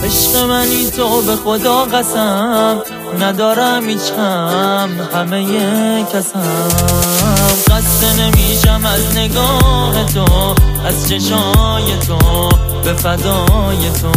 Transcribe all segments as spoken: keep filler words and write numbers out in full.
عشق منی تو به خدا قسم، ندارم هیچ غم همه کسم. خسته نمیشم از نگاه تو، از چشای تو، به فدای تو.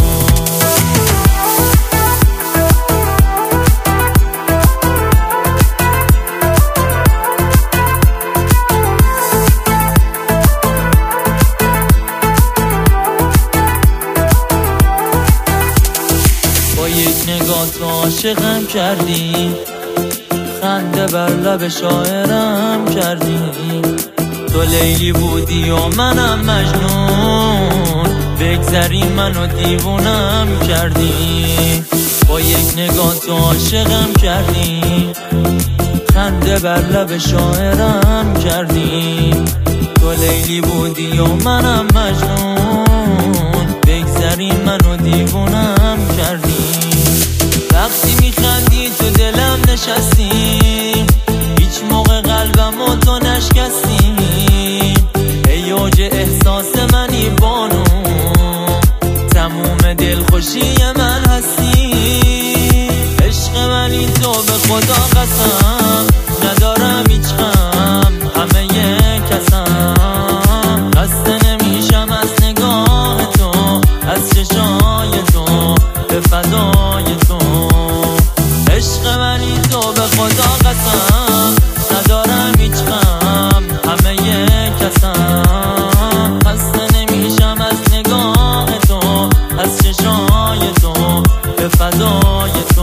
یک نگاه تو عاشقم کردی، خنده بر لب شاعرم کردی. تو لیلی بودی و منم مجنون، بگذری منو دیوونم کردی. با یک نگاه تو عاشقم کردی، خنده بر لب شاعرم کردی. تو لیلی بودی و منم مجنون، بگذری منو دیوونم کردی. وقتی میخندی تو دلم نشستی، هیچ موقع قلبم و تو نشکستی. ای اوج احساس منی بانو، تموم دلخوشی من هستی. عشق منی تو به خدا قسم، ندارم هیچ غم همه کسم. خسته نمیشم از نگاه تو، از چشای تو، به فدای تو. عشق منی تو به خدا قسم، ندارم هیچ غم همه کسم. خسته نمیشم از نگاه تو، از چشای تو، به فدای تو.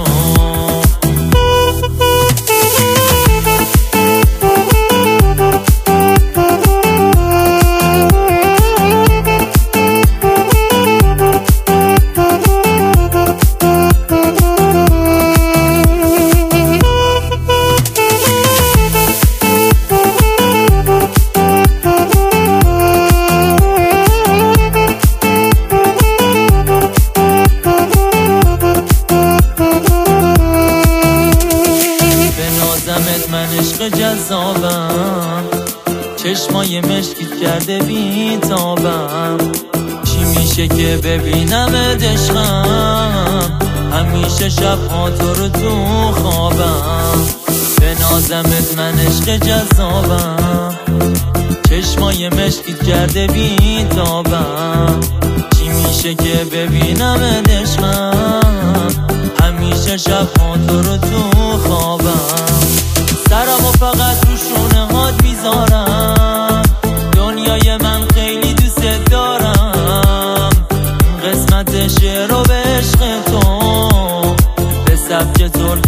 من عشق جذابم، چشمای مشکیت کرده بی تابم. چی میشه که ببینم عشقم، همیشه شبها تو رو تو خوابم. به نازمت من عشق جذابم، چشمای مشکیت کرده بی تابم. چی میشه که ببینم عشقم، همیشه شبها تو رو تو خوابم. سرمو فقط رو شونه هات میذارم، دنیای من خیلی دوست دارم. این قسمت شعر و به عشق تو، به سبک ترک